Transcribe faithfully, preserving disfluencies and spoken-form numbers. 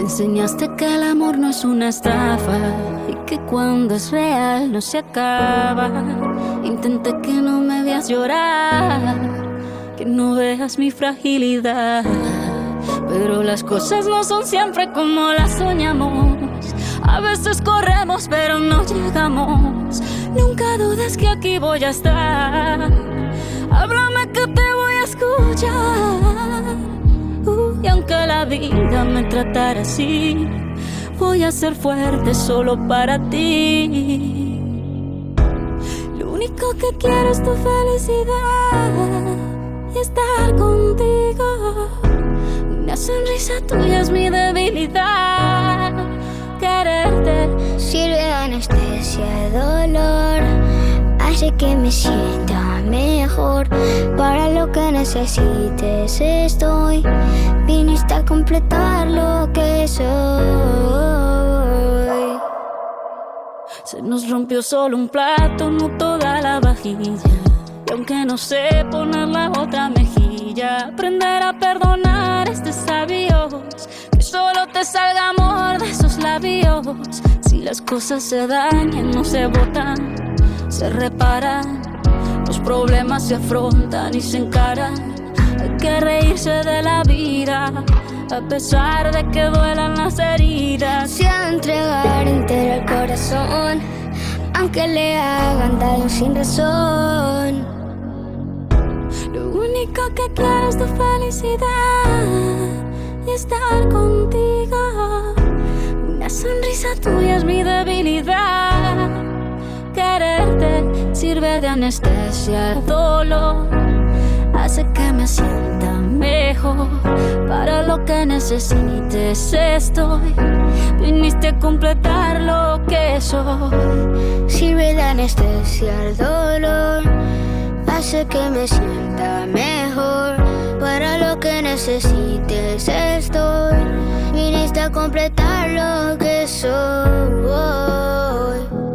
enseñaste que el amor no es una estafa y que cuando es real no se acaba. Intenté que no me veas llorar, que no veas mi fragilidad, pero las cosas no son siempre como las soñamos. A veces corremos pero no llegamos. Nunca dudes que aquí voy a estar. Háblame que te voy a escuchar. Uh, y aunque la vida me tratara así, voy a ser fuerte solo para ti. Lo único que quiero es tu felicidad y estar contigo. Una sonrisa tuya es mi debilidad. Quererte sirve de anestesia de dolor, hace que me sienta mejor. Para lo que necesites estoy, viniste a completar lo que soy. Se nos rompió solo un plato, no toda la vajilla. Y aunque no sé poner la otra mejilla, aprender a perdonar es de sabios. Que solo te salga amor de esos labios. Si las cosas se dañan, no se botan, se reparan. Los problemas se afrontan y se encaran. Hay que reírse de la vida, a pesar de que duelan las heridas. Se ha de entregar entero el corazón, aunque le hagan daño sin razón. Lo único que quiero es tu felicidad y estar contigo. Una sonrisa tuya es mi debilidad. Quererte sirve de anestesia al dolor, hace que me sienta mejor. Para lo que necesites estoy, viniste a completar lo que soy. Sirve de anestesia al dolor, hace que me sienta mejor. Para lo que necesites estoy, viniste a completar lo que soy.